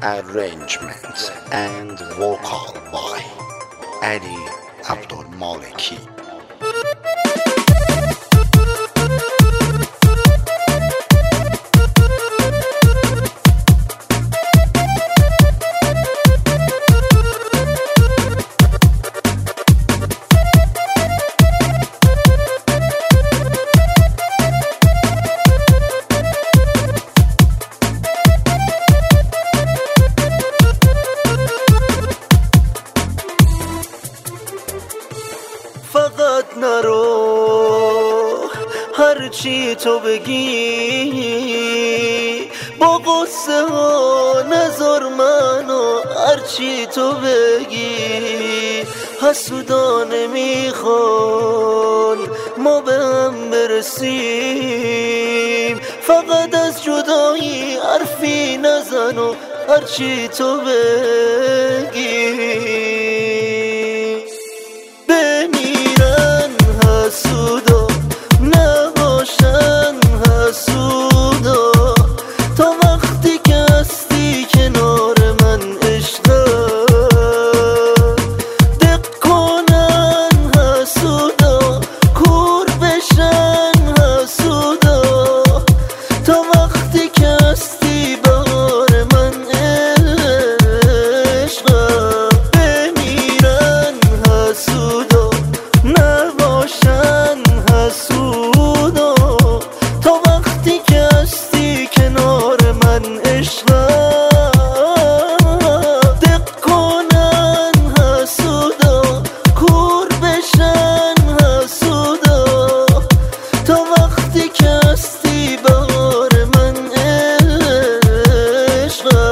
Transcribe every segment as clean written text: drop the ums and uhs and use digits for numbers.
arrangement and vocal by Ali Abdul Maliki. فقط نرو هرچی تو بگی، با قصه ها نذار منو هرچی تو بگی. حسودانه میخوان ما به هم برسیم، فقط از جدایی حرفی نزن و هرچی تو بگی. حسودا نباشن حسودا، تا وقتی که هستی کنار من عشقه دق کنن حسودا، کور بشن حسودا، تا وقتی که هستی بار من عشقه. بمیرن حسودا نباشن حسودا، تا وقتی که هستی کنار من عشقه دق کنن حسودا، کور بشن حسودا، تا وقتی که هستی بار من عشقه.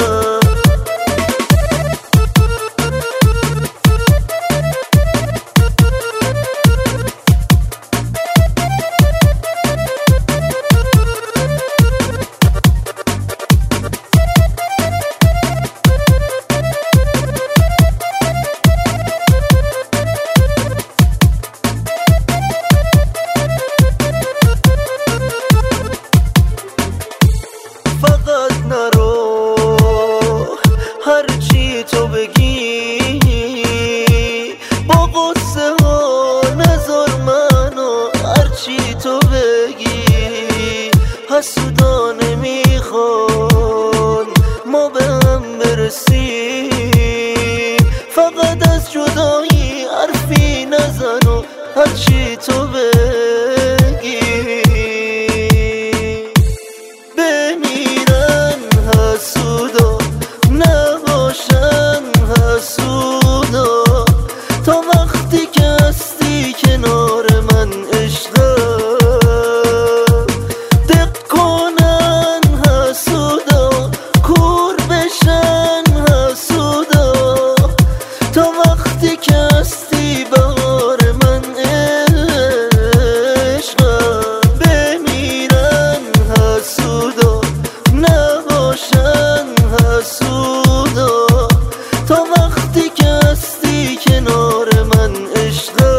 فقط نرو هرچی تو بگی، با قصه ها نذار منو هرچی تو بگی. حسودانه میخوان ما به هم برسیم، فقط از جدایی حرفی نزن و هرچی تو بگی. حسودا نباشن حسودا، تا وقتی که هستی کنار من عشقه دق کنن حسودا، کور بشن حسودا، تا وقتی که هستی بار من عشقه. بمیرن حسودا نباشن حسودا، تا وقتی که هستی کنار من عشقه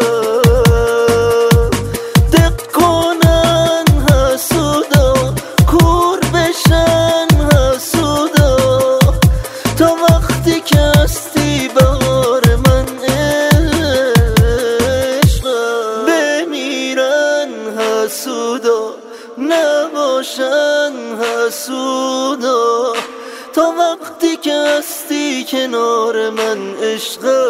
دق کنن حسودا، کور بشن حسودا، تا وقتی که هستی بار من عشقه. بمیرن حسودا نباشن حسودا، تا وقتی که هستی کنار من عشقه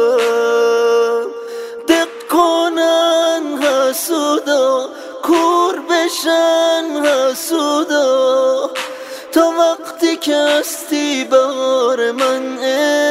دق کنن حسودا، کور بشن حسودا، تا وقتی که هستی بار من